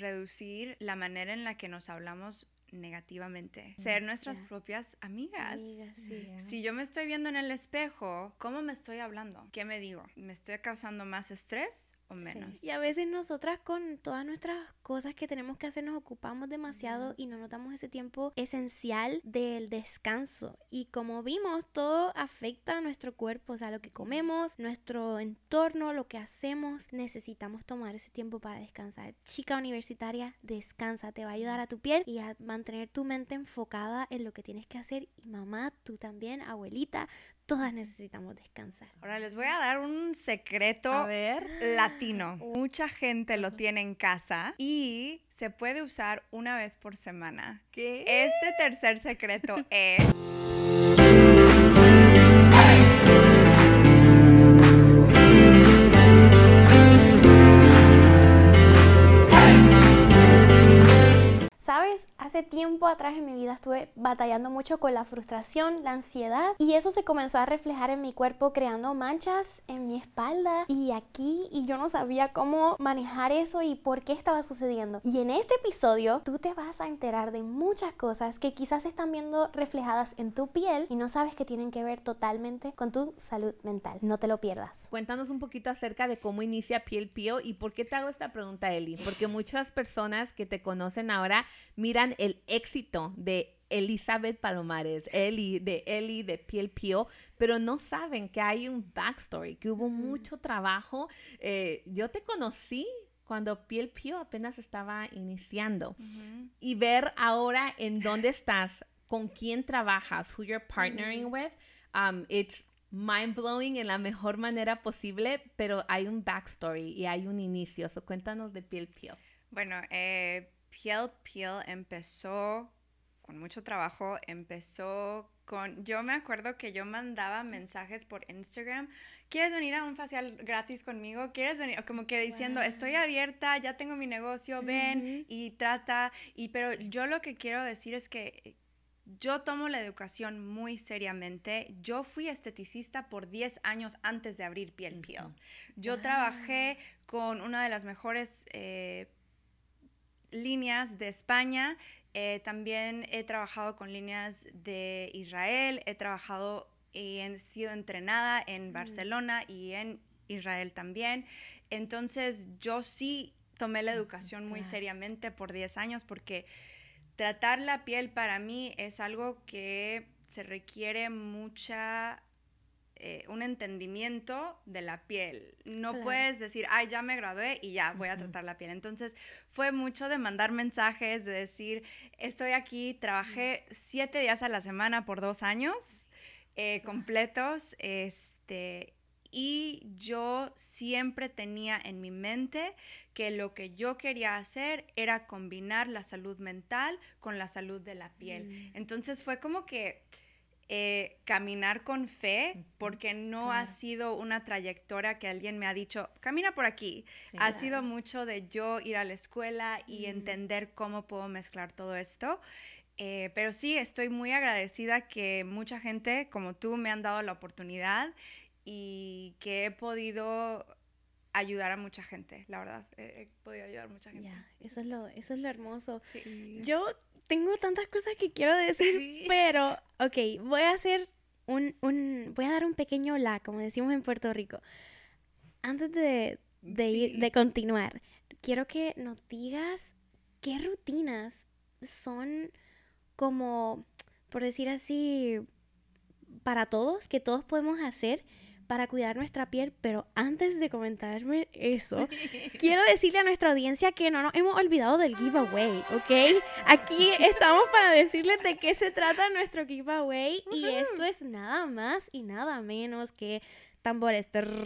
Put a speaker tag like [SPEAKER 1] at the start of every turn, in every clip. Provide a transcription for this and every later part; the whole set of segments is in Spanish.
[SPEAKER 1] reducir la manera en la que nos hablamos negativamente. Ser nuestras propias amigas.
[SPEAKER 2] Sí.
[SPEAKER 1] Si yo me estoy viendo en el espejo, ¿cómo me estoy hablando? ¿Qué me digo? ¿Me estoy causando más estrés o menos?
[SPEAKER 2] Sí. Y a veces nosotras con todas nuestras cosas que tenemos que hacer nos ocupamos demasiado y no nos damos ese tiempo esencial del descanso. Y como vimos, todo afecta a nuestro cuerpo, o sea, lo que comemos, nuestro entorno, lo que hacemos. Necesitamos tomar ese tiempo para descansar. Chica universitaria, descansa, te va a ayudar a tu piel y a mantener tu mente enfocada en lo que tienes que hacer. Y mamá, tú también, abuelita, todas necesitamos descansar.
[SPEAKER 1] Ahora les voy a dar un secreto
[SPEAKER 3] A ver.
[SPEAKER 1] latino. Mucha gente lo tiene en casa y se puede usar una vez por semana.
[SPEAKER 3] ¿Qué?
[SPEAKER 1] Este tercer secreto es...
[SPEAKER 2] ¿Sabes? Hace tiempo atrás en mi vida estuve batallando mucho con la frustración, la ansiedad y eso se comenzó a reflejar en mi cuerpo creando manchas en mi espalda y aquí y yo no sabía cómo manejar eso y por qué estaba sucediendo. Y en este episodio tú te vas a enterar de muchas cosas que quizás están viendo reflejadas en tu piel y no sabes que tienen que ver totalmente con tu salud mental. No te lo pierdas.
[SPEAKER 3] Cuéntanos un poquito acerca de cómo inicia Piel Pío y por qué te hago esta pregunta, Eli. Porque muchas personas que te conocen ahora miran el éxito de Elizabeth Palomares, Eli de Piel Pío, pero no saben que hay un backstory, que hubo mucho trabajo. Yo te conocí cuando Piel Pío apenas estaba iniciando. Y ver ahora en dónde estás, con quién trabajas, who you're partnering with, it's mind-blowing en la mejor manera posible, pero hay un backstory y hay un inicio. So, cuéntanos de Piel Pío.
[SPEAKER 1] Bueno, Piel Peel empezó con mucho trabajo, yo me acuerdo que yo mandaba mensajes por Instagram, ¿quieres venir a un facial gratis conmigo? ¿Quieres venir? Como que diciendo, estoy abierta, ya tengo mi negocio, ven y trata, pero yo lo que quiero decir es que yo tomo la educación muy seriamente. Yo fui esteticista por 10 años antes de abrir Piel Peel. Yo trabajé con una de las mejores líneas de España, también he trabajado con líneas de Israel, he trabajado y he sido entrenada en Barcelona y en Israel también. Entonces yo sí tomé la educación muy seriamente por 10 años porque tratar la piel para mí es algo que se requiere un entendimiento de la piel. No puedes decir, ay, ya me gradué y ya voy a tratar la piel. Entonces, fue mucho de mandar mensajes, de decir, estoy aquí, trabajé 7 días a la semana por 2 años completos, y yo siempre tenía en mi mente que lo que yo quería hacer era combinar la salud mental con la salud de la piel. Entonces, fue como que caminar con fe, porque no ha sido una trayectoria que alguien me ha dicho, camina por aquí. Ha sido mucho de yo ir a la escuela y entender cómo puedo mezclar todo esto. Pero sí, estoy muy agradecida que mucha gente como tú me han dado la oportunidad y que he podido ayudar a mucha gente, la verdad. He podido ayudar a mucha gente.
[SPEAKER 2] Eso es lo hermoso.
[SPEAKER 1] Sí.
[SPEAKER 2] Yo tengo tantas cosas que quiero decir, pero, ok, voy a hacer voy a dar un pequeño como decimos en Puerto Rico. Antes de continuar, quiero que nos digas qué rutinas son como, por decir así, para todos, que todos podemos hacer para cuidar nuestra piel, pero antes de comentarme eso, quiero decirle a nuestra audiencia que no nos hemos olvidado del giveaway, ¿ok? Aquí estamos para decirles de qué se trata nuestro giveaway y esto es nada más y nada menos que tambores.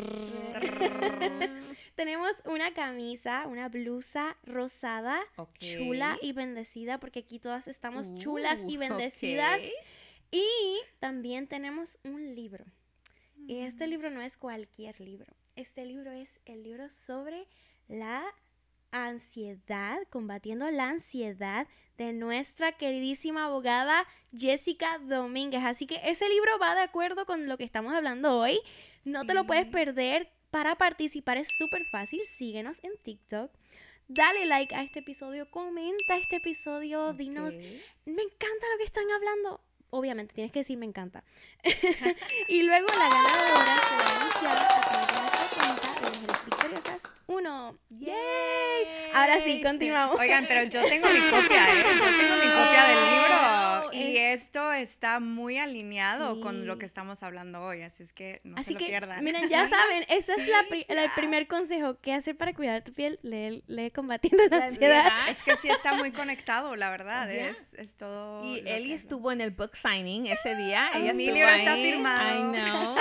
[SPEAKER 2] Tenemos una camisa, una blusa rosada, chula y bendecida, porque aquí todas estamos chulas y bendecidas. Y también tenemos un libro. Y este libro no es cualquier libro. Este libro es el libro sobre la ansiedad, combatiendo la ansiedad de nuestra queridísima abogada Jessica Domínguez. Así que ese libro va de acuerdo con lo que estamos hablando hoy. No te lo puedes perder. Para participar es súper fácil. Síguenos en TikTok. dale like a este episodio, comenta este episodio, dinos, me encanta lo que están hablando. Obviamente, tienes que decir me encanta. Y luego la ganadora se va a anunciar a través de nuestra cuenta de Mujeres Victoriosas 1. ¡Yay! Ahora sí, continuamos.
[SPEAKER 1] Oigan, pero yo tengo mi copia, ¿eh? Yo tengo mi copia del libro. Y esto está muy alineado con lo que estamos hablando hoy, así es que no se lo pierdan.
[SPEAKER 2] Miren, ya saben, ese es el primer consejo. ¿Qué hacer para cuidar tu piel? Lee Combatiendo la Ansiedad.
[SPEAKER 1] Es que sí está muy conectado, la verdad. Es todo.
[SPEAKER 3] Y Eli estuvo en el book signing ese día.
[SPEAKER 1] Ella mi libro está firmado.
[SPEAKER 3] I know.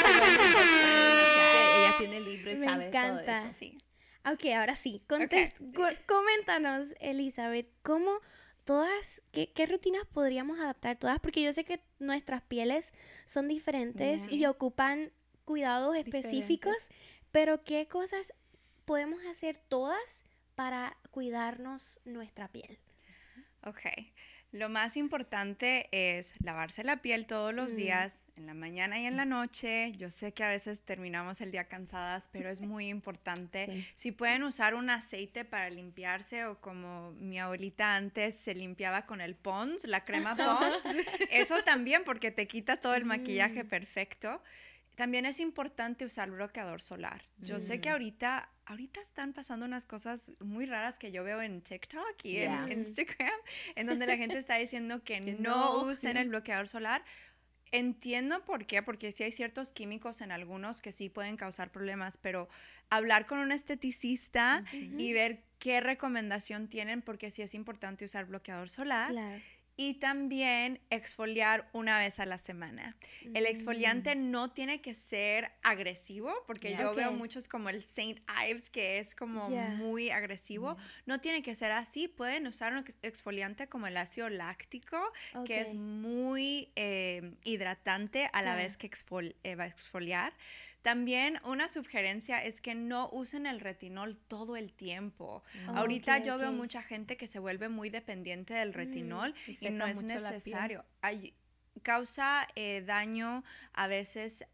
[SPEAKER 3] Ella tiene el libro y
[SPEAKER 2] Me
[SPEAKER 3] sabe
[SPEAKER 2] encanta.
[SPEAKER 3] todo eso.
[SPEAKER 2] Sí. Ok, ahora sí. Coméntanos, Elizabeth, ¿cómo qué rutinas podríamos adaptar todas? Porque yo sé que nuestras pieles son diferentes y ocupan cuidados específicos, pero ¿qué cosas podemos hacer todas para cuidarnos nuestra piel?
[SPEAKER 1] Ok. Lo más importante es lavarse la piel todos los días, en la mañana y en la noche. Yo sé que a veces terminamos el día cansadas, pero es muy importante. Sí. Si pueden usar un aceite para limpiarse o como mi abuelita antes se limpiaba con el Pond's, la crema Pond's, eso también porque te quita todo el maquillaje perfecto. También es importante usar bloqueador solar. Yo sé que ahorita están pasando unas cosas muy raras que yo veo en TikTok y en Instagram, en donde la gente está diciendo que no usen el bloqueador solar. Entiendo por qué, porque sí hay ciertos químicos en algunos que sí pueden causar problemas, pero hablar con un esteticista y ver qué recomendación tienen, porque sí es importante usar bloqueador solar. Claro. Y también exfoliar una vez a la semana. El exfoliante no tiene que ser agresivo, porque yo veo muchos como el St. Ives, que es como muy agresivo. No tiene que ser así. Pueden usar un exfoliante como el ácido láctico, que es muy hidratante a la vez que va a exfoliar. También una sugerencia es que no usen el retinol todo el tiempo. Ahorita yo veo mucha gente que se vuelve muy dependiente del retinol y no es necesario. Causa daño a veces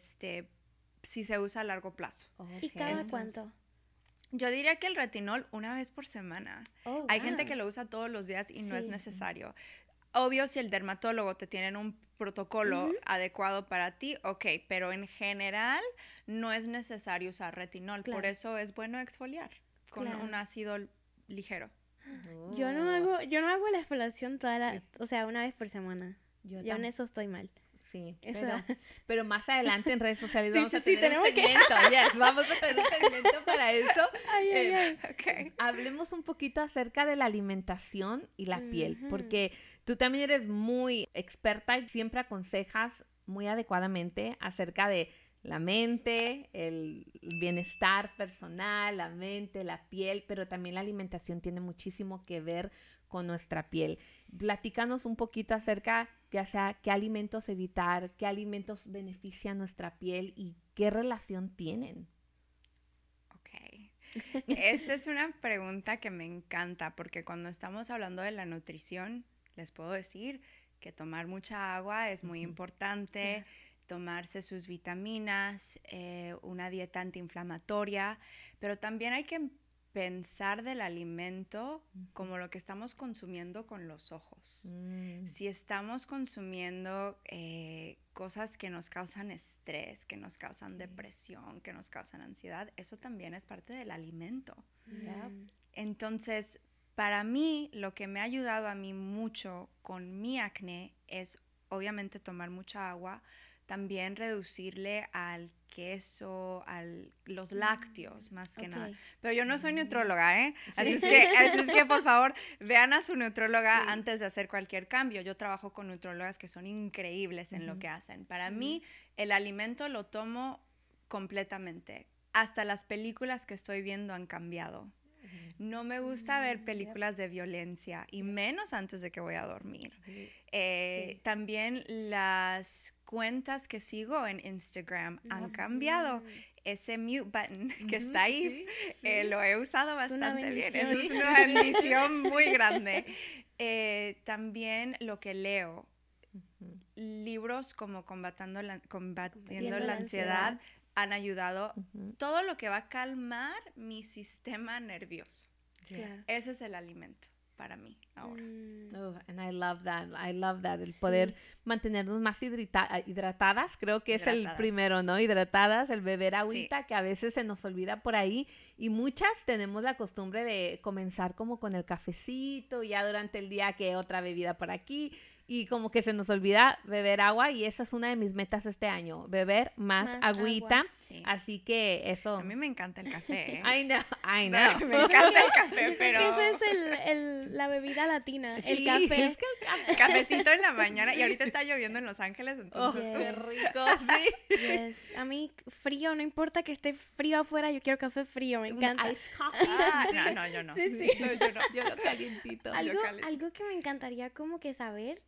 [SPEAKER 1] si se usa a largo plazo.
[SPEAKER 2] ¿Y cada cuánto?
[SPEAKER 1] Yo diría que el retinol una vez por semana. Hay gente que lo usa todos los días y no es necesario. Obvio, si el dermatólogo te tiene un protocolo adecuado para ti, ok, pero en general no es necesario usar retinol. Por eso es bueno exfoliar con un ácido ligero.
[SPEAKER 2] Yo no hago la exfoliación una vez por semana. Yo en eso estoy mal.
[SPEAKER 3] Sí, pero más adelante en redes sociales vamos a tener un segmento. Vamos a tener un segmento para eso. Okay. Hablemos un poquito acerca de la alimentación y la piel, porque tú también eres muy experta y siempre aconsejas muy adecuadamente acerca de la mente, el bienestar personal, la mente, la piel, pero también la alimentación tiene muchísimo que ver con nuestra piel. Platícanos un poquito acerca, ya sea qué alimentos evitar, qué alimentos benefician nuestra piel y qué relación tienen.
[SPEAKER 1] Ok. Esta es una pregunta que me encanta porque cuando estamos hablando de la nutrición, les puedo decir que tomar mucha agua es muy importante, tomarse sus vitaminas, una dieta antiinflamatoria, pero también hay que pensar del alimento como lo que estamos consumiendo con los ojos. Si estamos consumiendo cosas que nos causan estrés, que nos causan depresión, que nos causan ansiedad, eso también es parte del alimento. Entonces, para mí, lo que me ha ayudado a mí mucho con mi acné es obviamente tomar mucha agua, también reducirle al queso, los lácteos, más que nada. Pero yo no soy nutrióloga, ¿eh? Así es que, por favor, vean a su nutrióloga antes de hacer cualquier cambio. Yo trabajo con nutriólogas que son increíbles en lo que hacen. Para mí, el alimento lo tomo completamente. Hasta las películas que estoy viendo han cambiado. No me gusta ver películas de violencia y menos antes de que voy a dormir. También las cuentas que sigo en Instagram han cambiado. Ese mute button que está ahí, lo he usado bastante bien. Eso es una bendición muy grande. También lo que leo, libros como Combatiendo la Ansiedad han ayudado. Todo lo que va a calmar mi sistema nervioso.
[SPEAKER 2] Claro.
[SPEAKER 1] Ese es el alimento para mí ahora.
[SPEAKER 3] Oh, and I love that. I love that. El
[SPEAKER 2] Sí.
[SPEAKER 3] poder mantenernos más hidratadas, creo que es el
[SPEAKER 1] Hidratadas.
[SPEAKER 3] primero, ¿no? Hidratadas, el beber agüita, que a veces se nos olvida por ahí. Y muchas tenemos la costumbre de comenzar como con el cafecito, y ya durante el día que otra bebida por aquí. Y como que se nos olvida beber agua, y esa es una de mis metas este año, beber más agüita.
[SPEAKER 2] agua.
[SPEAKER 1] Sí.
[SPEAKER 3] Así que eso.
[SPEAKER 1] A mí me encanta el café, ¿eh?
[SPEAKER 3] I know, I
[SPEAKER 1] No,
[SPEAKER 3] know.
[SPEAKER 1] me encanta el café, pero...
[SPEAKER 2] Porque esa es la bebida latina, el
[SPEAKER 3] Sí,
[SPEAKER 2] café.
[SPEAKER 3] es que el café.
[SPEAKER 1] Cafecito en la mañana, y ahorita está lloviendo en Los Ángeles,
[SPEAKER 3] Oh,
[SPEAKER 1] entonces...
[SPEAKER 3] qué
[SPEAKER 2] Yes.
[SPEAKER 3] rico, sí.
[SPEAKER 2] Yes. A mí frío, no importa que esté frío afuera, yo quiero café frío, me
[SPEAKER 3] Un
[SPEAKER 2] encanta.
[SPEAKER 3] ice coffee.
[SPEAKER 1] Ah, no, yo no.
[SPEAKER 2] Sí, sí.
[SPEAKER 1] No, yo no.
[SPEAKER 3] Yo lo calientito.
[SPEAKER 2] Algo,
[SPEAKER 1] caliente.
[SPEAKER 2] algo que me encantaría como que saber,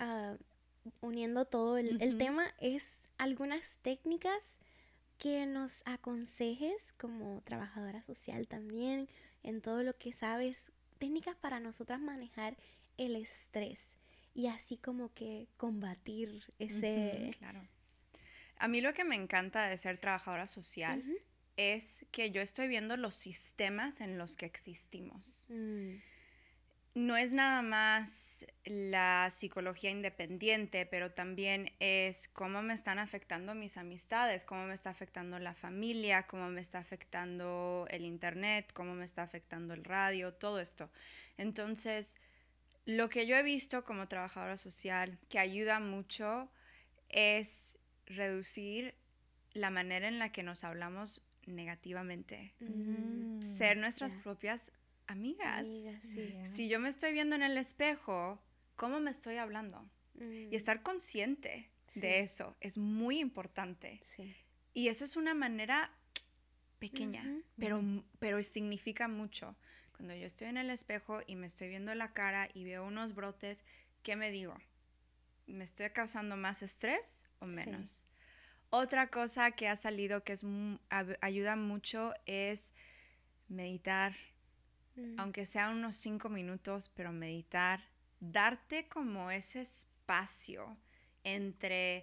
[SPEAKER 2] uniendo todo el tema, es algunas técnicas que nos aconsejes como trabajadora social también, en todo lo que sabes, técnicas para nosotras manejar el estrés y así como que combatir ese...
[SPEAKER 1] Claro. A mí lo que me encanta de ser trabajadora social
[SPEAKER 2] Ujú.
[SPEAKER 1] es que yo estoy viendo los sistemas en los que existimos.
[SPEAKER 2] Mm,
[SPEAKER 1] No es nada más la psicología independiente, pero también es cómo me están afectando mis amistades, cómo me está afectando la familia, cómo me está afectando el internet, cómo me está afectando el radio, todo esto. Entonces, lo que yo he visto como trabajadora social que ayuda mucho es reducir la manera en la que nos hablamos negativamente. Ser nuestras
[SPEAKER 2] ya.
[SPEAKER 1] propias amigas.
[SPEAKER 2] Amigas, sí.
[SPEAKER 1] Si yo me estoy viendo en el espejo, ¿cómo me estoy hablando? Y estar consciente
[SPEAKER 2] Sí.
[SPEAKER 1] de eso es muy importante.
[SPEAKER 2] Sí.
[SPEAKER 1] Y eso es una manera pequeña,
[SPEAKER 2] Ujú.
[SPEAKER 1] pero significa mucho. Cuando yo estoy en el espejo y me estoy viendo la cara y veo unos brotes, ¿qué me digo? ¿Me estoy causando más estrés o
[SPEAKER 2] Sí.
[SPEAKER 1] menos? Otra cosa que ha salido que ayuda mucho es meditar, aunque sea unos 5 minutos, pero meditar, darte como ese espacio entre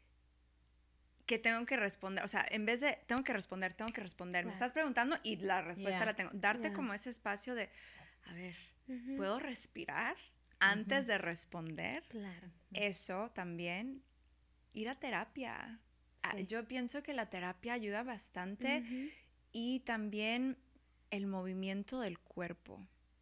[SPEAKER 1] que tengo que responder, o sea, en vez de tengo que responder, me
[SPEAKER 2] Claro.
[SPEAKER 1] estás preguntando y la respuesta
[SPEAKER 3] Yeah.
[SPEAKER 1] la tengo, darte
[SPEAKER 2] Yeah.
[SPEAKER 1] como ese espacio de, a ver,
[SPEAKER 2] Ujú.
[SPEAKER 1] ¿puedo respirar antes de responder?
[SPEAKER 2] Claro.
[SPEAKER 1] Eso también, ir a terapia.
[SPEAKER 2] Sí.
[SPEAKER 1] Yo pienso que la terapia ayuda bastante
[SPEAKER 2] Ujú.
[SPEAKER 1] y también el movimiento del cuerpo.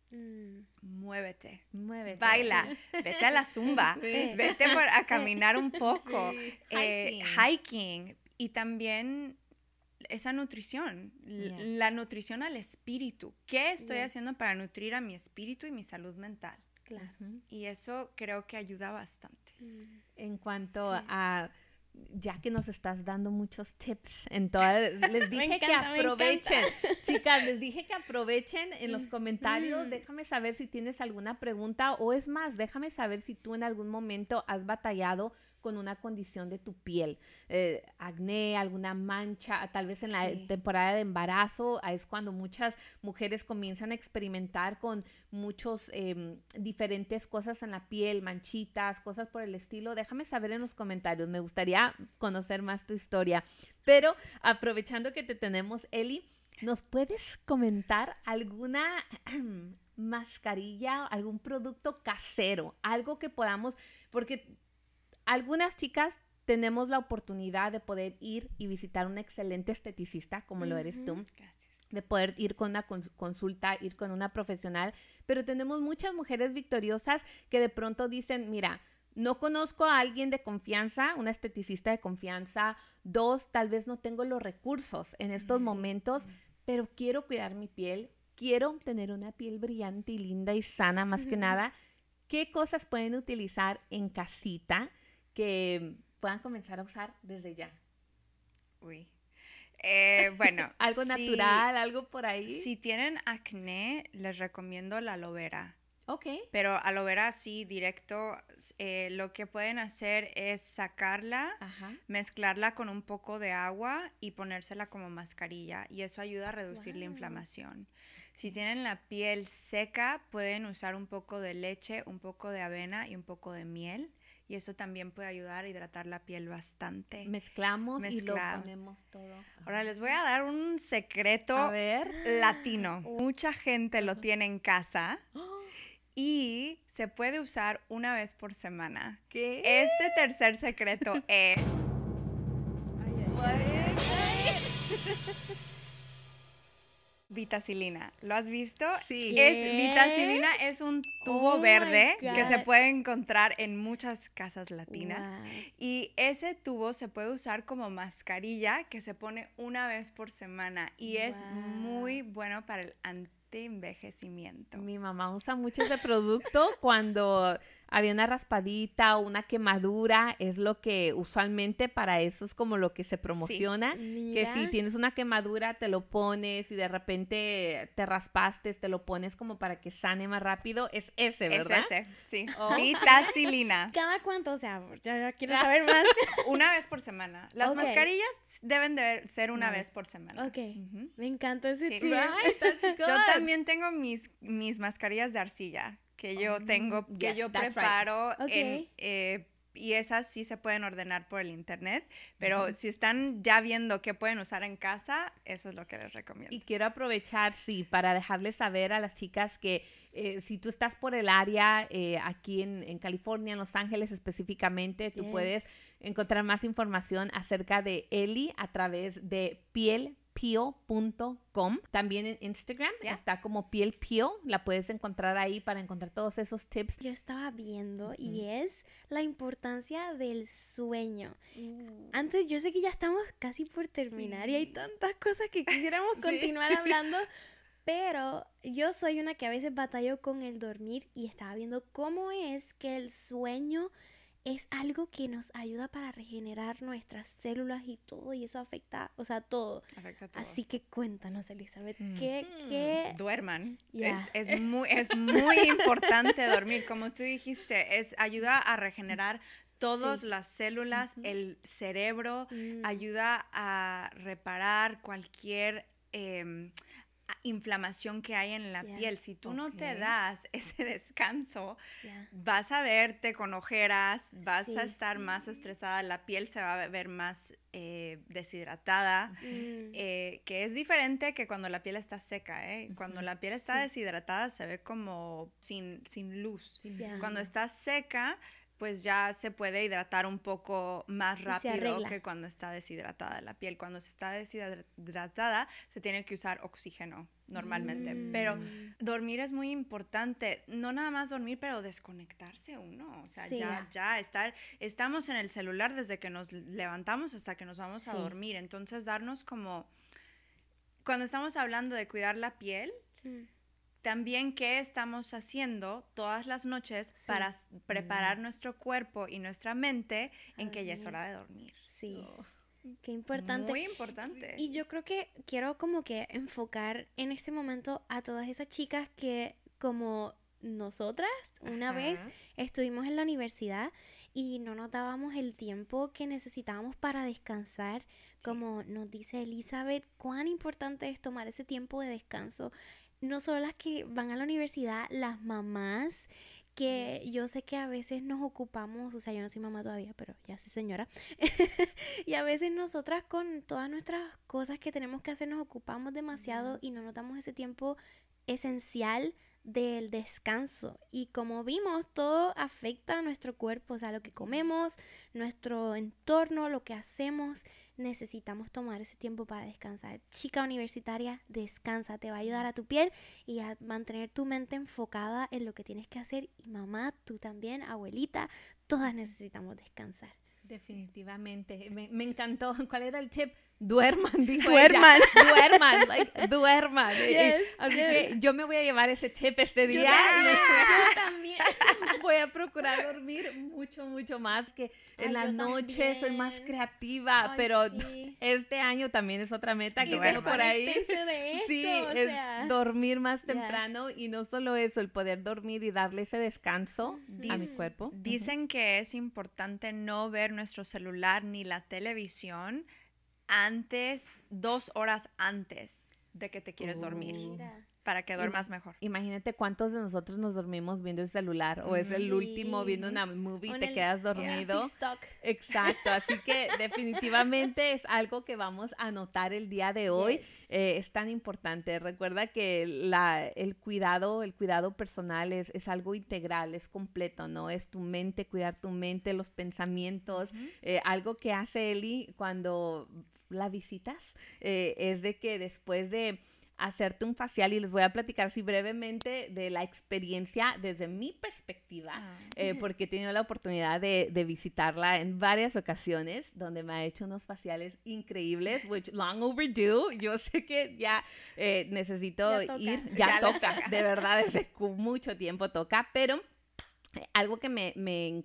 [SPEAKER 1] Muévete,
[SPEAKER 3] Muévete.
[SPEAKER 1] baila, vete a la zumba,
[SPEAKER 3] Sí.
[SPEAKER 1] vete a caminar un poco,
[SPEAKER 3] Sí.
[SPEAKER 1] hiking y también esa nutrición,
[SPEAKER 3] Yeah.
[SPEAKER 1] la nutrición al espíritu. ¿Qué estoy
[SPEAKER 2] Yes.
[SPEAKER 1] haciendo para nutrir a mi espíritu y mi salud mental?
[SPEAKER 2] Claro.
[SPEAKER 3] Ujú.
[SPEAKER 1] Y eso creo que ayuda bastante.
[SPEAKER 3] En cuanto a, ya que nos estás dando muchos tips en todas, les dije que
[SPEAKER 2] encanta, me
[SPEAKER 3] aprovechen, chicas, les dije que aprovechen en los comentarios,
[SPEAKER 2] Mm.
[SPEAKER 3] déjame saber si tienes alguna pregunta, o es más, déjame saber si tú en algún momento has batallado con una condición de tu piel, acné, alguna mancha, tal vez en la
[SPEAKER 2] Sí.
[SPEAKER 3] temporada de embarazo, es cuando muchas mujeres comienzan a experimentar con muchos diferentes cosas en la piel, manchitas, cosas por el estilo. Déjame saber en los comentarios, me gustaría conocer más tu historia. Pero aprovechando que te tenemos, Eli, ¿nos puedes comentar alguna mascarilla, algún producto casero, algo que podamos, porque algunas chicas tenemos la oportunidad de poder ir y visitar un excelente esteticista, como lo eres tú,
[SPEAKER 1] Gracias.
[SPEAKER 3] de poder ir con una consulta, ir con una profesional, pero tenemos muchas mujeres victoriosas que de pronto dicen, mira, no conozco a alguien de confianza, una esteticista de confianza, 2, tal vez no tengo los recursos en estos momentos, pero quiero cuidar mi piel, quiero tener una piel brillante y linda y sana más que nada. ¿Qué cosas pueden utilizar en casita que puedan comenzar a usar desde ya?
[SPEAKER 1] Uy. Bueno.
[SPEAKER 3] Algo natural, algo por ahí.
[SPEAKER 1] Si tienen acné, les recomiendo la aloe vera.
[SPEAKER 3] Ok.
[SPEAKER 1] Pero aloe vera así directo, lo que pueden hacer es sacarla,
[SPEAKER 3] Ajá.
[SPEAKER 1] mezclarla con un poco de agua y ponérsela como mascarilla. Y eso ayuda a reducir la
[SPEAKER 2] Wow.
[SPEAKER 1] inflamación. Si tienen la piel seca, pueden usar un poco de leche, un poco de avena y un poco de miel. y eso también puede ayudar a hidratar la piel bastante.
[SPEAKER 3] Mezclamos y lo ponemos todo.
[SPEAKER 1] Ahora les voy a dar un secreto
[SPEAKER 3] A ver.
[SPEAKER 1] latino. Mucha gente lo tiene en casa y se puede usar una vez por semana.
[SPEAKER 3] ¿Qué?
[SPEAKER 1] Este tercer secreto es... Vitacilina. ¿Lo has visto?
[SPEAKER 3] Sí.
[SPEAKER 1] Vitacilina es un tubo
[SPEAKER 2] Oh my
[SPEAKER 1] verde
[SPEAKER 2] God.
[SPEAKER 1] que se puede encontrar en muchas casas latinas.
[SPEAKER 2] Wow.
[SPEAKER 1] Y ese tubo se puede usar como mascarilla que se pone una vez por semana y es
[SPEAKER 2] Wow.
[SPEAKER 1] muy bueno para el antienvejecimiento.
[SPEAKER 3] Mi mamá usa mucho ese producto cuando había una raspadita o una quemadura, es lo que usualmente para eso es como lo que se promociona, que
[SPEAKER 2] Mira.
[SPEAKER 3] si tienes una quemadura te lo pones y de repente te raspaste, te lo pones como para que sane más rápido, es ese, ¿verdad?
[SPEAKER 1] Es ese, sí.
[SPEAKER 3] Oh.
[SPEAKER 1] Vitacilina.
[SPEAKER 2] ¿Cada cuánto? O sea, ya quiero saber más.
[SPEAKER 1] Una vez por semana. Las
[SPEAKER 2] Ok.
[SPEAKER 1] mascarillas deben de ser una
[SPEAKER 2] Una
[SPEAKER 1] vez por semana.
[SPEAKER 2] Ok.
[SPEAKER 1] Ujú.
[SPEAKER 2] Me encanta ese
[SPEAKER 1] Sí.
[SPEAKER 2] tip.
[SPEAKER 3] Right, that's good.
[SPEAKER 1] Yo también tengo mis mascarillas de arcilla que yo tengo, que
[SPEAKER 3] yes,
[SPEAKER 1] yo
[SPEAKER 3] that's right.
[SPEAKER 1] preparo
[SPEAKER 2] Ok.
[SPEAKER 1] y esas sí se pueden ordenar por el internet, pero si están ya viendo qué pueden usar en casa, eso es lo que les recomiendo.
[SPEAKER 3] Y quiero aprovechar, sí, para dejarles saber a las chicas que si tú estás por el área, aquí en California, en Los Ángeles específicamente, tú
[SPEAKER 2] Yes.
[SPEAKER 3] puedes encontrar más información acerca de Eli a través de pielpio.com. También en Instagram
[SPEAKER 1] Yeah.
[SPEAKER 3] está como pielpio, la puedes encontrar ahí para encontrar todos esos tips.
[SPEAKER 2] Yo estaba viendo y es la importancia del sueño. Antes, yo sé que ya estamos casi por terminar y hay tantas cosas que quisiéramos continuar hablando, pero yo soy una que a veces batallo con el dormir y estaba viendo cómo es que el sueño es algo que nos ayuda para regenerar nuestras células y todo, y eso afecta, o sea, todo.
[SPEAKER 1] Afecta todo.
[SPEAKER 2] Así que cuéntanos, Elizabeth, ¿qué?
[SPEAKER 1] Duerman.
[SPEAKER 2] Yeah.
[SPEAKER 1] Es muy importante dormir. Como tú dijiste, ayuda a regenerar todas
[SPEAKER 2] Sí.
[SPEAKER 1] las células, el cerebro, ayuda a reparar cualquier inflamación que hay en la
[SPEAKER 2] Yeah.
[SPEAKER 1] piel. Si tú no te
[SPEAKER 3] Ok.
[SPEAKER 1] das ese descanso,
[SPEAKER 2] Yeah.
[SPEAKER 1] vas a verte con ojeras, vas a
[SPEAKER 2] Sí.
[SPEAKER 1] estar más estresada, la piel se va a ver más deshidratada. Que es diferente que cuando la piel está seca, ¿eh? Cuando la piel está
[SPEAKER 2] Sí.
[SPEAKER 1] deshidratada se ve como sin luz.
[SPEAKER 2] Yeah.
[SPEAKER 1] Cuando está seca, pues ya se puede hidratar un poco más
[SPEAKER 2] se
[SPEAKER 1] rápido
[SPEAKER 2] arregla.
[SPEAKER 1] que cuando está deshidratada la piel. Cuando se está deshidratada, se tiene que usar oxígeno normalmente. Pero dormir es muy importante. No nada más dormir, pero desconectarse uno. O sea,
[SPEAKER 2] Sí.
[SPEAKER 1] estamos en el celular desde que nos levantamos hasta que nos vamos a
[SPEAKER 2] Sí.
[SPEAKER 1] dormir. Entonces, darnos como... Cuando estamos hablando de cuidar la piel, también qué estamos haciendo todas las noches para preparar nuestro cuerpo y nuestra mente en que ya es hora de dormir.
[SPEAKER 2] Sí. Qué importante.
[SPEAKER 1] Muy importante.
[SPEAKER 2] Y yo creo que quiero como que enfocar en este momento a todas esas chicas que como nosotras una
[SPEAKER 1] Ajá.
[SPEAKER 2] vez estuvimos en la universidad y no nos dábamos el tiempo que necesitábamos para descansar. Como nos dice Elizabeth, cuán importante es tomar ese tiempo de descanso. No solo las que van a la universidad, las mamás, que yo sé que a veces nos ocupamos, o sea, yo no soy mamá todavía, pero ya soy señora, y a veces nosotras con todas nuestras cosas que tenemos que hacer nos ocupamos demasiado y no nos damos ese tiempo esencial del descanso. Y como vimos, todo afecta a nuestro cuerpo, o sea, lo que comemos, nuestro entorno, lo que hacemos. Necesitamos tomar ese tiempo para descansar. Chica universitaria, descansa, te va a ayudar a tu piel y a mantener tu mente enfocada en lo que tienes que hacer. Y mamá, tú también, abuelita, todas necesitamos descansar.
[SPEAKER 3] Definitivamente. Me encantó. ¿Cuál era el tip? Duerman, dijo
[SPEAKER 2] Duerman.
[SPEAKER 3] ella. Duerman, like, duerman.
[SPEAKER 2] Yes,
[SPEAKER 3] Así
[SPEAKER 2] yes.
[SPEAKER 3] que yo me voy a llevar ese tip este día.
[SPEAKER 2] Yo también.
[SPEAKER 3] Voy a procurar dormir mucho, mucho más, que en
[SPEAKER 2] Ay,
[SPEAKER 3] la
[SPEAKER 2] yo
[SPEAKER 3] noche soy más
[SPEAKER 2] también.
[SPEAKER 3] creativa,
[SPEAKER 2] Ay,
[SPEAKER 3] pero
[SPEAKER 2] sí.
[SPEAKER 3] este año también es otra meta que
[SPEAKER 1] Y
[SPEAKER 3] tengo por ahí.
[SPEAKER 2] desconéctense de esto,
[SPEAKER 3] Sí,
[SPEAKER 2] o
[SPEAKER 3] es
[SPEAKER 2] sea.
[SPEAKER 3] dormir más
[SPEAKER 2] Ya.
[SPEAKER 3] temprano y no solo eso, el poder dormir y darle ese descanso a mi cuerpo.
[SPEAKER 1] Dicen que es importante no ver nuestro celular ni la televisión 2 horas antes de que te quieres dormir.
[SPEAKER 2] Mira.
[SPEAKER 1] para que duermas mejor.
[SPEAKER 3] Imagínate cuántos de nosotros nos dormimos viendo el celular o es el último viendo una movie y te quedas dormido. Exacto, así que definitivamente es algo que vamos a notar el día de hoy. Es tan importante. Recuerda que el cuidado personal es algo integral, es completo, ¿no? Es tu mente, cuidar tu mente, los pensamientos. Algo que hace Eli cuando la visitas es de que después de hacerte un facial, y les voy a platicar así brevemente de la experiencia desde mi perspectiva, porque he tenido la oportunidad de visitarla en varias ocasiones, donde me ha hecho unos faciales increíbles, which long overdue. Yo sé que ya necesito ir, ya toca, de verdad, desde mucho tiempo toca, pero algo que me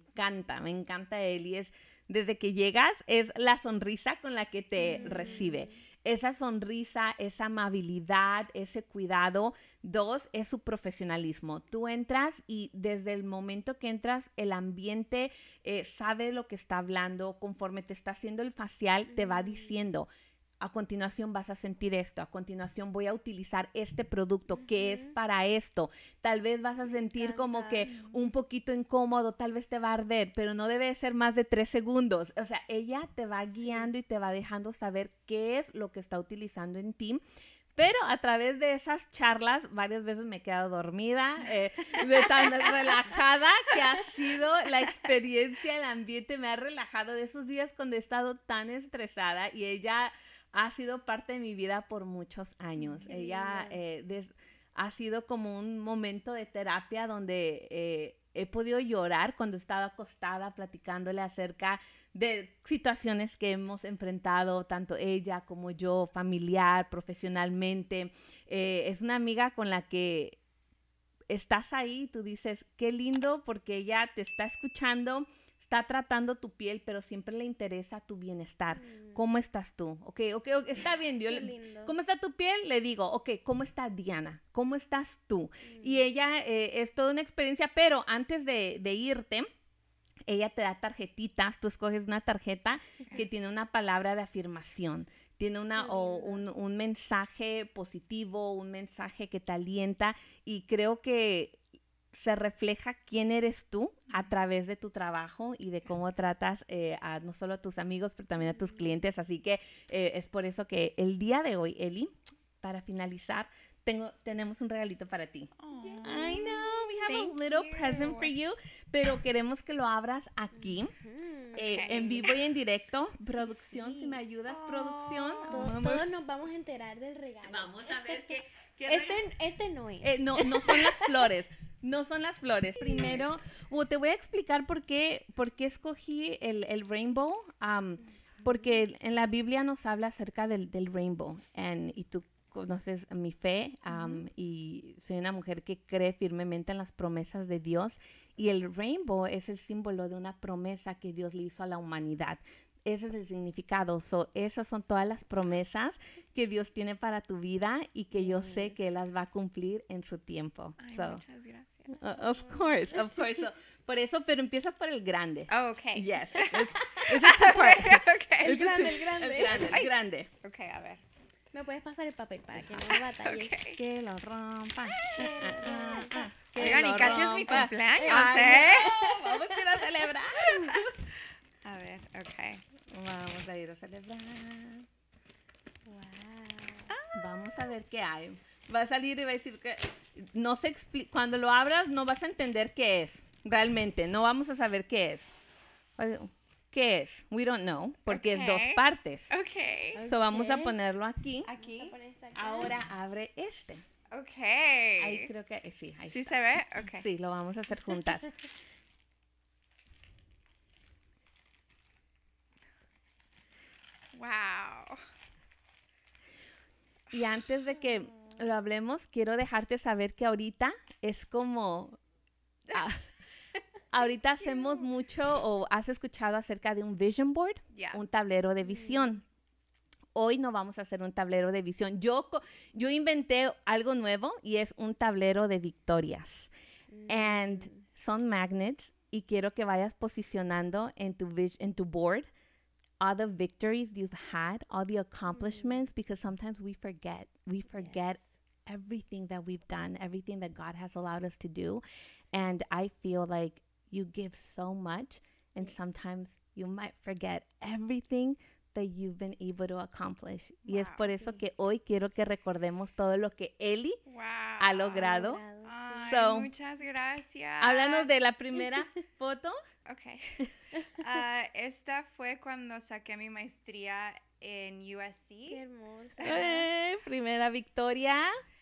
[SPEAKER 3] encanta Eli, es desde que llegas, es la sonrisa con la que te recibe. Esa sonrisa, esa amabilidad, ese cuidado. 2, es su profesionalismo. Tú entras y desde el momento que entras, el ambiente sabe lo que está hablando. Conforme te está haciendo el facial, te va diciendo, a continuación vas a sentir esto, a continuación voy a utilizar este producto que es para esto. Tal vez vas a sentir como que un poquito incómodo, tal vez te va a arder, pero no debe ser más de 3 segundos. O sea, ella te va guiando y te va dejando saber qué es lo que está utilizando en ti. Pero a través de esas charlas, varias veces me he quedado dormida, de tan relajada que ha sido la experiencia, el ambiente me ha relajado de esos días cuando he estado tan estresada, y ella ha sido parte de mi vida por muchos años. Ella ha sido como un momento de terapia donde he podido llorar cuando estaba acostada platicándole acerca de situaciones que hemos enfrentado, tanto ella como yo, familiar, profesionalmente. Es una amiga con la que estás ahí y tú dices, qué lindo, porque ella te está escuchando, está tratando tu piel, pero siempre le interesa tu bienestar. ¿Cómo estás tú? Ok, está bien. ¿Cómo está tu piel? Le digo, ok, ¿cómo está Diana? ¿Cómo estás tú? Y ella es toda una experiencia, pero antes de irte, ella te da tarjetitas. Tú escoges una tarjeta que tiene una palabra de afirmación. Tiene un mensaje positivo, un mensaje que te alienta, y creo que se refleja quién eres tú a través de tu trabajo y de cómo tratas a no solo a tus amigos, pero también a tus clientes. Así que es por eso que el día de hoy, Eli, para finalizar, tenemos un regalito para ti. I know, we have a little present for you, pero queremos que lo abras aquí, en vivo y en directo. Producción, si me ayudas, producción.
[SPEAKER 2] Todos nos vamos a enterar del regalo.
[SPEAKER 3] Vamos a ver qué
[SPEAKER 2] Este no es.
[SPEAKER 3] No son las flores. No son las flores. Primero, te voy a explicar por qué escogí el rainbow. Porque en la Biblia nos habla acerca del rainbow. Y tú conoces mi fe. Y soy una mujer que cree firmemente en las promesas de Dios. Y el rainbow es el símbolo de una promesa que Dios le hizo a la humanidad. Ese es el significado. Esas son todas las promesas que Dios tiene para tu vida y que yo sé que Él las va a cumplir en su tiempo.
[SPEAKER 1] Muchas gracias.
[SPEAKER 3] Of course. Por eso, pero empieza por el grande.
[SPEAKER 1] Oh, okay.
[SPEAKER 3] Yes. Es a two-part.
[SPEAKER 1] Okay.
[SPEAKER 2] El grande.
[SPEAKER 1] Okay, a ver.
[SPEAKER 2] ¿Me puedes pasar el papel para que no me batalles?
[SPEAKER 1] Okay.
[SPEAKER 3] Que lo rompa.
[SPEAKER 1] Oigan, y casi es mi cumpleaños,
[SPEAKER 3] Vamos a ir a celebrar.
[SPEAKER 1] A ver, okay.
[SPEAKER 3] Vamos a ir a celebrar.
[SPEAKER 2] Wow.
[SPEAKER 3] Vamos a ver qué hay. Va a salir y va a decir que no se explica. Cuando lo abras no vas a entender qué es. Realmente, no vamos a saber qué es. ¿Qué es? We don't know, porque es 2 partes.
[SPEAKER 1] Okay.
[SPEAKER 3] So vamos a ponerlo aquí.
[SPEAKER 1] Aquí.
[SPEAKER 3] Ahora abre este.
[SPEAKER 1] Okay.
[SPEAKER 3] Ahí creo que sí. Ahí
[SPEAKER 1] ¿Sí
[SPEAKER 3] está.
[SPEAKER 1] se ve? Okay.
[SPEAKER 3] Sí, lo vamos a hacer juntas.
[SPEAKER 1] Wow.
[SPEAKER 3] Y antes de que lo hablemos, quiero dejarte saber que ahorita es como... ahorita hacemos mucho, o has escuchado acerca de un vision board, un tablero de visión. Hoy no vamos a hacer un tablero de visión. Yo inventé algo nuevo y es un tablero de victorias. And son magnets, y quiero que vayas posicionando en tu board all the victories you've had, all the accomplishments, because sometimes we forget everything that we've done, everything that God has allowed us to do. And I feel like you give so much, and sometimes you might forget everything that you've been able to accomplish. Y es por eso que hoy quiero que recordemos todo lo que Eli ha logrado.
[SPEAKER 1] Ay,
[SPEAKER 3] So,
[SPEAKER 1] muchas gracias.
[SPEAKER 3] Háblanos de la primera foto.
[SPEAKER 1] Ok. Esta fue cuando saqué mi maestría en USC.
[SPEAKER 2] Qué hermosa.
[SPEAKER 3] Primera victoria.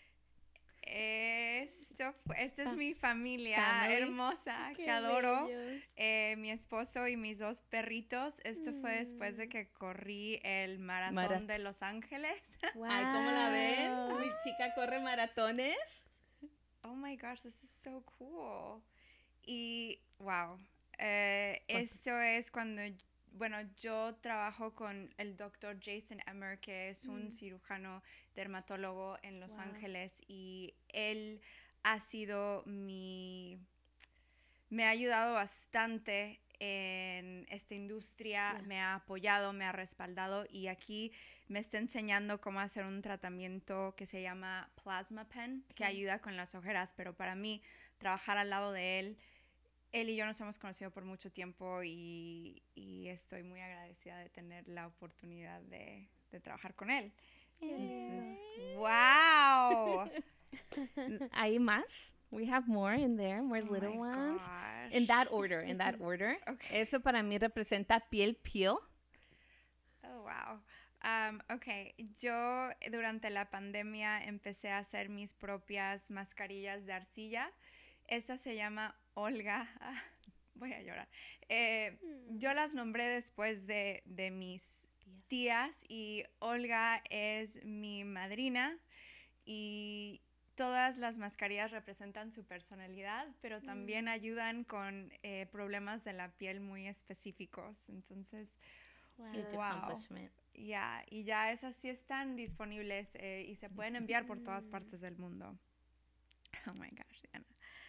[SPEAKER 1] Esta es mi familia
[SPEAKER 3] Family.
[SPEAKER 1] hermosa
[SPEAKER 2] Qué
[SPEAKER 1] que adoro.
[SPEAKER 2] bellos.
[SPEAKER 1] Mi esposo y mis 2 perritos. Esto fue después de que corrí el maratón de Los Ángeles.
[SPEAKER 2] Wow.
[SPEAKER 3] Ay, ¿cómo la ven? Mi chica corre maratones.
[SPEAKER 1] Oh my gosh, this is so cool. Y wow, esto es cuando, bueno, yo trabajo con el doctor Jason Emmer, que es un cirujano dermatólogo en Los Ángeles, y él ha sido me ha ayudado bastante en esta industria, me ha apoyado, me ha respaldado, y aquí me está enseñando cómo hacer un tratamiento que se llama Plasma Pen, que ayuda con las ojeras, pero para mí, trabajar al lado de él y yo nos hemos conocido por mucho tiempo, y estoy muy agradecida de tener la oportunidad de trabajar con él. Entonces, ¡wow!
[SPEAKER 3] ¿Hay más? We have more in there, more little
[SPEAKER 1] my
[SPEAKER 3] ones.
[SPEAKER 1] gosh.
[SPEAKER 3] In that order.
[SPEAKER 1] Okay.
[SPEAKER 3] Eso para mí representa piel peel.
[SPEAKER 1] Oh, wow. Ok, yo durante la pandemia empecé a hacer mis propias mascarillas de arcilla. Esta se llama Olga. Voy a llorar. Yo las nombré después de mis tías, y Olga es mi madrina, y todas las mascarillas representan su personalidad, pero también ayudan con problemas de la piel muy específicos. Entonces,
[SPEAKER 3] Huge
[SPEAKER 1] wow.
[SPEAKER 3] accomplishment.
[SPEAKER 1] Y ya esas sí están disponibles y se pueden enviar por todas partes del mundo. Oh my gosh, Diana.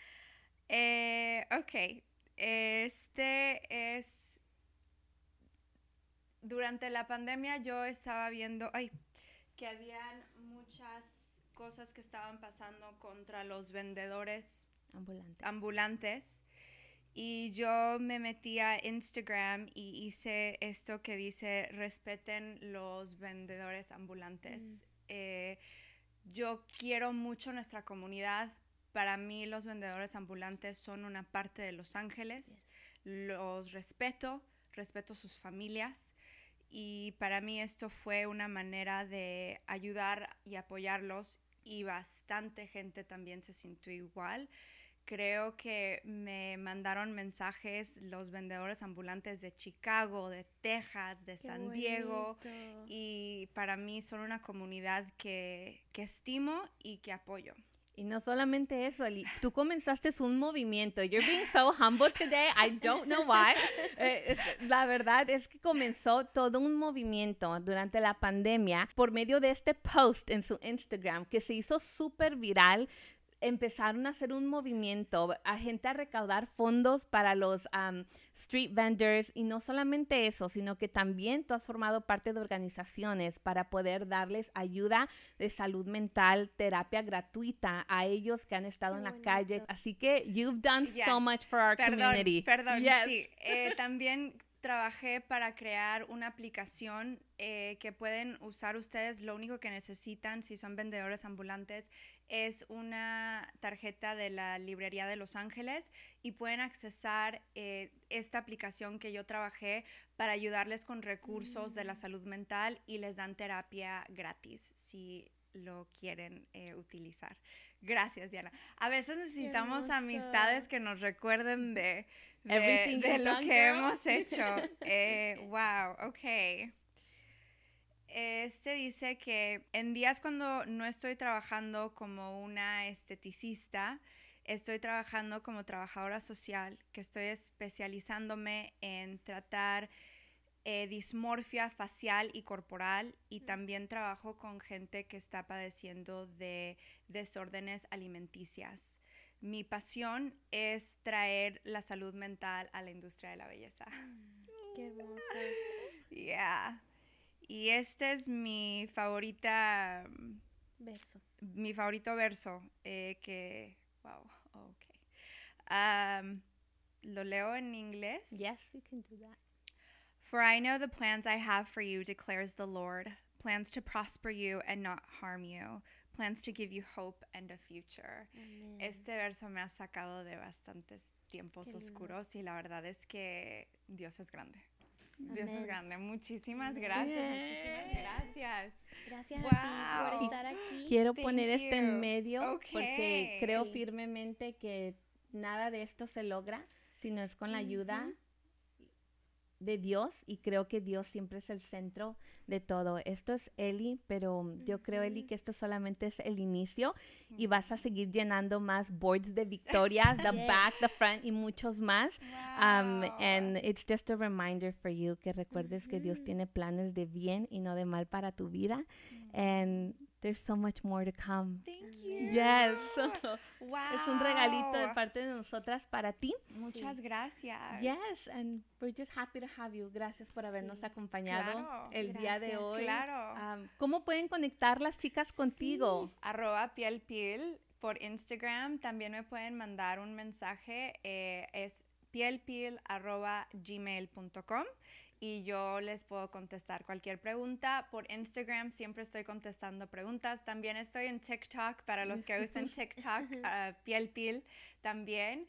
[SPEAKER 1] Ok, este es... Durante la pandemia yo estaba viendo que habían muchas cosas que estaban pasando contra los vendedores ambulantes. Y yo me metí a Instagram y hice esto que dice: respeten los vendedores ambulantes. Yo quiero mucho nuestra comunidad. Para mí los vendedores ambulantes son una parte de Los Ángeles. Los respeto sus familias. Y para mí esto fue una manera de ayudar y apoyarlos, y bastante gente también se sintió igual. Creo que me mandaron mensajes los vendedores ambulantes de Chicago, de Texas, de San Diego, y para mí son una comunidad que estimo y que apoyo.
[SPEAKER 3] Y no solamente eso, Eli, tú comenzaste un movimiento. You're being so humble today. I don't know why. La verdad es que comenzó todo un movimiento durante la pandemia por medio de este post en su Instagram que se hizo súper viral. Empezaron a hacer un movimiento, a gente a recaudar fondos para los street vendors, y no solamente eso, sino que también tú has formado parte de organizaciones para poder darles ayuda de salud mental, terapia gratuita a ellos que han estado en la calle. Así que you've done so much for our community.
[SPEAKER 1] Perdón,
[SPEAKER 3] Yes.
[SPEAKER 1] sí. También trabajé para crear una aplicación que pueden usar ustedes. Lo único que necesitan, si son vendedores ambulantes, es una tarjeta de la librería de Los Ángeles, y pueden accesar esta aplicación que yo trabajé para ayudarles con recursos de la salud mental, y les dan terapia gratis si lo quieren utilizar. Gracias, Diana. A veces necesitamos amistades que nos recuerden de lo que hemos hecho. Wow, ok. Dice que en días cuando no estoy trabajando como una esteticista, estoy trabajando como trabajadora social, que estoy especializándome en tratar dismorfia facial y corporal, y también trabajo con gente que está padeciendo de desórdenes alimenticias. Mi pasión es traer la salud mental a la industria de la belleza.
[SPEAKER 2] Qué hermoso.
[SPEAKER 1] Yeah. Y esta es mi favorita
[SPEAKER 2] Verso.
[SPEAKER 1] Mi favorito verso, que, wow, ok. Lo leo en inglés.
[SPEAKER 3] Yes, you can do that.
[SPEAKER 1] For I know the plans I have for you, declares the Lord, plans to prosper you and not harm you, plans to give you hope and a future.
[SPEAKER 2] Amén.
[SPEAKER 1] Este verso me ha sacado de bastantes tiempos
[SPEAKER 2] Qué lindo.
[SPEAKER 1] oscuros y la verdad es que Dios es grande. Dios es
[SPEAKER 2] Amén.
[SPEAKER 1] grande. Muchísimas
[SPEAKER 2] Amén.
[SPEAKER 1] gracias, muchísimas gracias.
[SPEAKER 2] Gracias
[SPEAKER 1] Wow.
[SPEAKER 2] a ti por estar aquí.
[SPEAKER 3] Quiero
[SPEAKER 1] Thank
[SPEAKER 3] poner esto en
[SPEAKER 1] you.
[SPEAKER 3] medio porque
[SPEAKER 1] Okay.
[SPEAKER 3] creo
[SPEAKER 2] Sí.
[SPEAKER 3] firmemente que nada de esto se logra si no es con la ayuda de Dios, y creo que Dios siempre es el centro de todo. Esto es Eli, pero yo creo, Eli, que esto solamente es el inicio y vas a seguir llenando más boards de victorias, the
[SPEAKER 2] Yes.
[SPEAKER 3] back, the front y muchos más.
[SPEAKER 1] Wow.
[SPEAKER 3] And it's just a reminder for you que recuerdes que Dios tiene planes de bien y no de mal para tu vida. And there's so much more to come.
[SPEAKER 1] Thank you.
[SPEAKER 3] Yes.
[SPEAKER 1] Wow.
[SPEAKER 3] Es un regalito de parte de nosotras para ti.
[SPEAKER 1] Muchas gracias.
[SPEAKER 3] Yes, and we're just happy to have you. Gracias por habernos
[SPEAKER 2] Sí.
[SPEAKER 3] acompañado
[SPEAKER 1] Claro.
[SPEAKER 3] el día de
[SPEAKER 2] Gracias.
[SPEAKER 3] hoy.
[SPEAKER 1] Claro.
[SPEAKER 3] ¿Cómo pueden conectar las chicas contigo?
[SPEAKER 1] @pielpil por Instagram. También me pueden mandar un mensaje. Es pielpil@gmail.com y yo les puedo contestar cualquier pregunta. Por Instagram siempre estoy contestando preguntas. También estoy en TikTok para los que usan TikTok, pielpil también.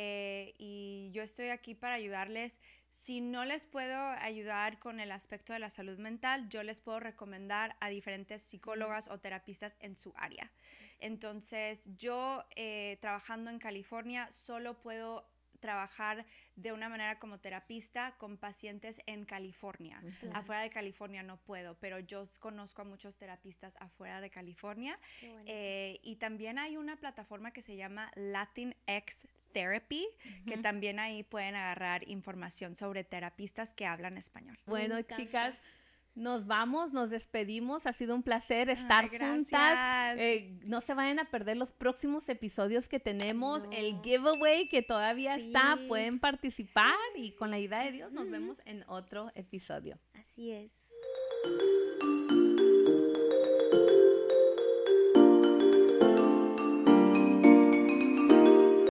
[SPEAKER 1] Y yo estoy aquí para ayudarles. Si no les puedo ayudar con el aspecto de la salud mental, yo les puedo recomendar a diferentes psicólogas o terapistas en su área. Entonces, yo trabajando en California solo puedo trabajar de una manera como terapista con pacientes en California.
[SPEAKER 2] Claro.
[SPEAKER 1] Afuera de California no puedo, pero yo conozco a muchos terapistas afuera de California.
[SPEAKER 2] Qué bueno.
[SPEAKER 1] Y también hay una plataforma que se llama Latinx Therapy, que también ahí pueden agarrar información sobre terapistas que hablan español.
[SPEAKER 3] Bueno,
[SPEAKER 2] encanta.
[SPEAKER 3] chicas, nos vamos, nos despedimos. Ha sido un placer estar
[SPEAKER 1] gracias.
[SPEAKER 3] juntas. No se vayan a perder los próximos episodios que tenemos.
[SPEAKER 2] No.
[SPEAKER 3] El giveaway que todavía
[SPEAKER 2] Sí.
[SPEAKER 3] está. Pueden participar y con la ayuda de Dios nos vemos en otro episodio.
[SPEAKER 2] Así es.